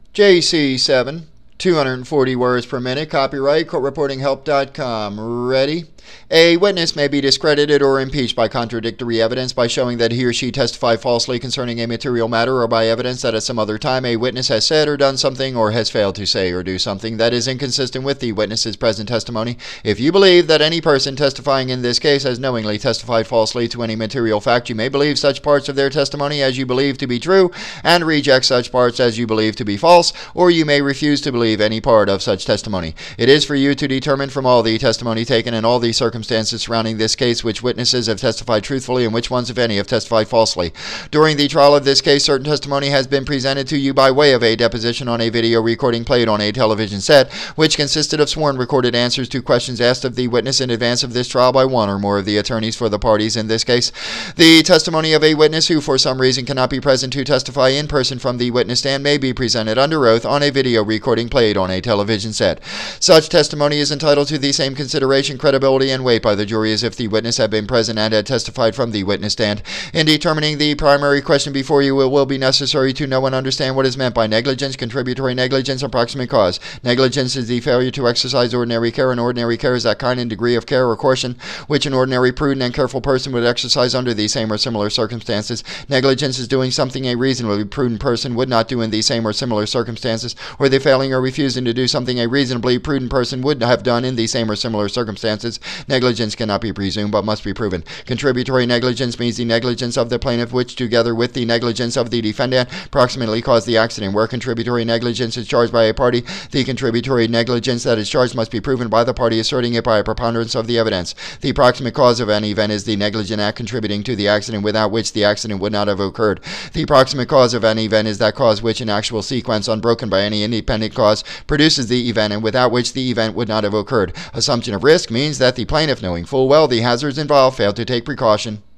JC7, 240 words per minute, copyright courtreportinghelp.com. Ready? A witness may be discredited or impeached by contradictory evidence by showing that he or she testified falsely concerning a material matter, or by evidence that at some other time a witness has said or done something, or has failed to say or do something that is inconsistent with the witness's present testimony. If you believe that any person testifying in this case has knowingly testified falsely to any material fact, you may believe such parts of their testimony as you believe to be true and reject such parts as you believe to be false, or you may refuse to believe any part of such testimony. It is for you to determine from all the testimony taken and all the circumstances surrounding this case which witnesses have testified truthfully and which ones, if any, have testified falsely. During the trial of this case, certain testimony has been presented to you by way of a deposition on a video recording played on a television set, which consisted of sworn recorded answers to questions asked of the witness in advance of this trial by one or more of the attorneys for the parties in this case. The testimony of a witness who for some reason cannot be present to testify in person from the witness stand may be presented under oath on a video recording played on a television set. Such testimony is entitled to the same consideration, credibility, and weight by the jury as if the witness had been present and had testified from the witness stand. In determining the primary question before you, it will be necessary to know and understand what is meant by negligence, contributory negligence, and proximate cause. Negligence is the failure to exercise ordinary care, and ordinary care is that kind and degree of care or caution which an ordinary, prudent, and careful person would exercise under the same or similar circumstances. Negligence is doing something a reasonably prudent person would not do in the same or similar circumstances, or the failing or refusing to do something a reasonably prudent person would have done in the same or similar circumstances. Negligence cannot be presumed but must be proven. Contributory negligence means the negligence of the plaintiff which, together with the negligence of the defendant, proximately caused the accident. Where contributory negligence is charged by a party, the contributory negligence that is charged must be proven by the party asserting it by a preponderance of the evidence. The proximate cause of any event is the negligent act contributing to the accident without which the accident would not have occurred. The proximate cause of any event is that cause which, in actual sequence, unbroken by any independent cause, produces the event and without which the event would not have occurred. Assumption of risk means that the plaintiff, knowing full well the hazards involved, failed to take precaution.